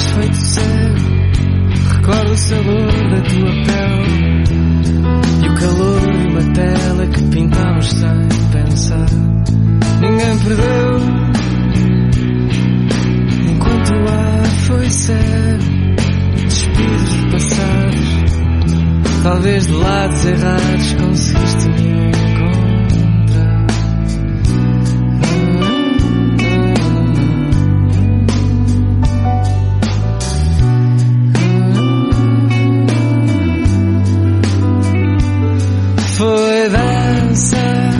feito cego. Recordo o sabor da tua pele e o calor de uma tela que pintamos sem pensar. Ninguém perdeu enquanto o ar foi cego. Despidos de passados, talvez de lados errados conseguiste me encontrar. Foi dança,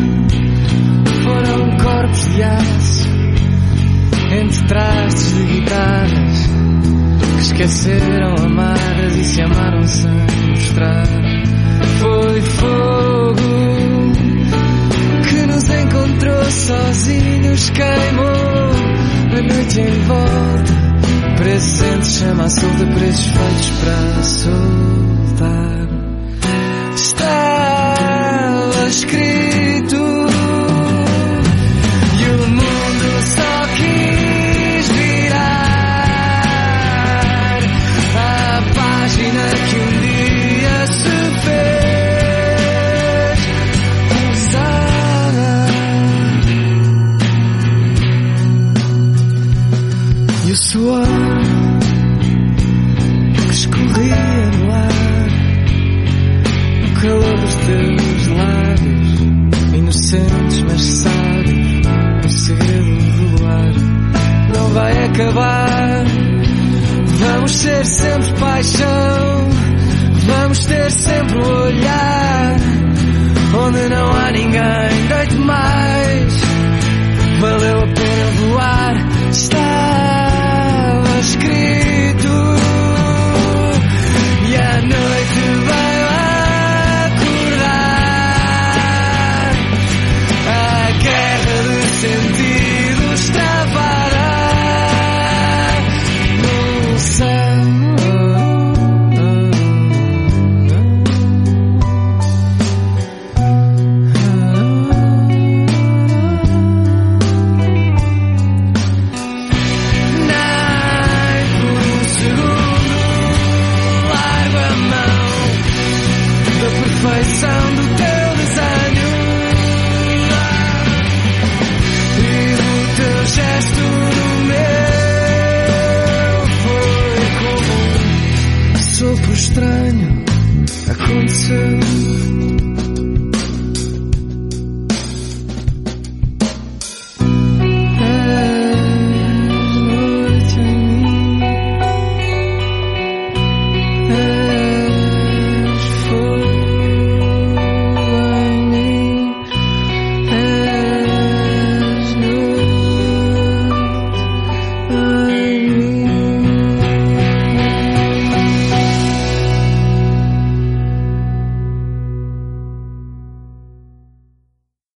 foram corpos de aço entre trastes de guitarras que esqueceram amadas e se amaram sem mostrar. Foi fogo que nos encontrou sozinhos, queimou a noite em volta. Presentes chama a solta, preços feitos para soltar. Estava escrito e o mundo só quis virar a página que um dia se fez usada. E o suor que escorria no ar, o calor dos teus lábios, inocentes mas sábios, o segredo do ar não vai acabar. Vamos ser sempre paixão, vamos ter sempre um olhar onde não há ninguém.